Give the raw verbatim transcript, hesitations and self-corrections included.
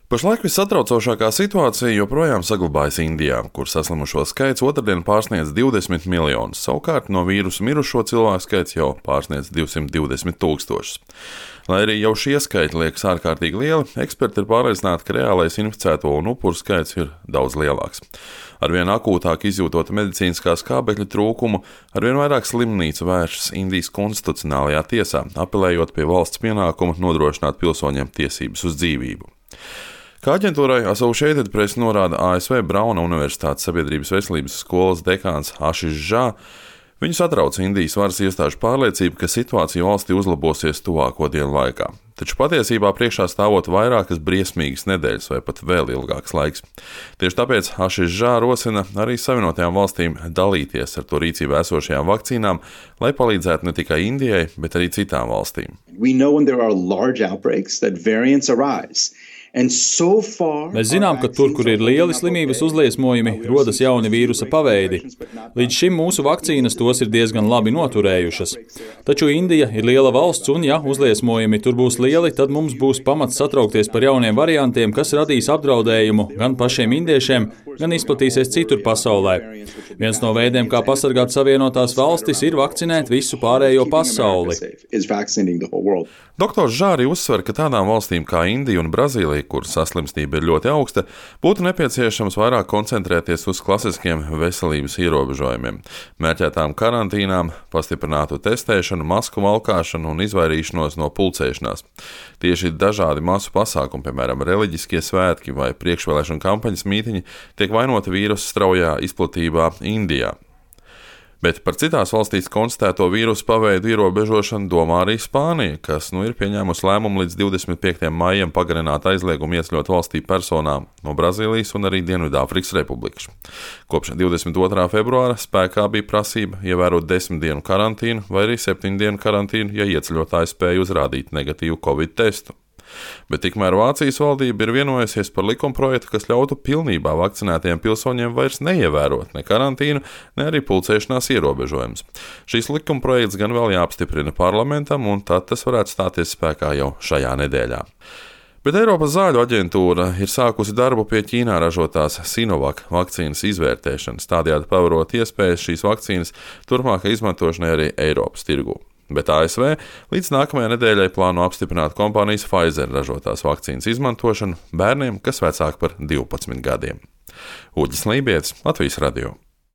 Pašlaik vissatraucošākā situācija joprojām saglabājas Indijā, kur saslimušo skaits otrdien pārsniedz divdesmit miljonus, savukārt no vīrusu mirušo cilvēku skaits jau pārsniedz divsimt divdesmit tūkstošus. Lai arī jau šie skaitļi liekas ārkārtīgi lieli, eksperti ir pārliecināti, ka reālais inficēto un upuru skaits ir daudz lielāks. Arvien akūtāk izjūtot medicīniskā skābekļa trūkumu, arvien vairāk slimnīcu vēršas Indijas konstitucionālajā tiesā, apelējot pie valsts pienākuma nodrošināt pilsoņiem tiesības uz dzīvību. Kā aģentūrai Associated Press norāda A S V Brauna Universitātes sabiedrības veselības skolas dekāns Ashish Jha, viņu satrauc Indijas varas iestāžu pārliecība, ka situācija valstī uzlabosies tuvāko dienu laikā. Taču patiesībā priekšā stāvot vairākas briesmīgas nedēļas vai pat vēl ilgāks laiks. Tieši tāpēc Ashish Jha rosina arī Savienotajām valstīm dalīties ar to rīcībā esošajām vakcīnām, lai palīdzētu ne tikai Indijai, bet arī citām valstīm. Mēs zinām, ka tur, kur ir lieli slimības uzliesmojumi, rodas jauni vīrusa paveidi. Līdz šim mūsu vakcīnas tos ir diezgan labi noturējušas. Taču Indija ir liela valsts, un ja uzliesmojumi tur būs lieli, tad mums būs pamats satraukties par jauniem variantiem, kas radīs apdraudējumu gan pašiem indiešiem, gan izplatīsies citur pasaulē. Viens no veidiem, kā pasargāt Savienotās valstis, ir vakcinēt visu pārējo pasauli. Doktors Jha arī uzsver, ka tādām valstīm kā Indija un Brazīlija, kur saslimstība ir ļoti augsta, būtu nepieciešams vairāk koncentrēties uz klasiskiem veselības ierobežojumiem, mērķētām karantīnām, pastiprinātu testēšanu, masku valkāšanu un izvairīšanos no pulcēšanās. Tieši dažādi masu pasākumi, piemēram, reliģiskie svētki vai priekšvēlēšanu kampaņas mītiņi, tiek vainoti vīrusa straujā izplatībā Indijā. Bet par citās valstīs konstatēto vīrusu paveidu ierobežošanu domā arī Spānija, kas nu ir pieņēmusi lēmumu līdz divdesmit piektajam maijam pagarināt aizliegumu ieceļot valstī personām no Brazīlijas un arī Dienvidāfrikas Republikas. Kopš divdesmit otrā februāra spēkā bija prasība ievērot desmit dienu karantīnu vai arī septiņu dienu karantīnu, ja ieceļotāji spēja uzrādīt negatīvu Covid testu. Bet tikmēr Vācijas valdība ir vienojusies par likumprojektu, kas ļautu pilnībā vakcinētiem pilsoņiem vairs neievērot ne karantīnu, ne arī pulcēšanās ierobežojumus. Šīs likumprojekts gan vēl jāapstiprina parlamentam, un tad tas varētu stāties spēkā jau šajā nedēļā. Bet Eiropas zāļu aģentūra ir sākusi darbu pie Ķīnā ražotās Sinovac vakcīnas izvērtēšanas, tādējādi pavarot iespējas šīs vakcīnas turpmākai izmantošanai arī Eiropas tirgū. Bet A S V līdz nākamajai nedēļai plāno apstiprināt kompānijas Pfizer ražotās vakcīnas izmantošanu bērniem, kas vecāki par divpadsmit gadiem. Uģis Lībietis, Latvijas radio.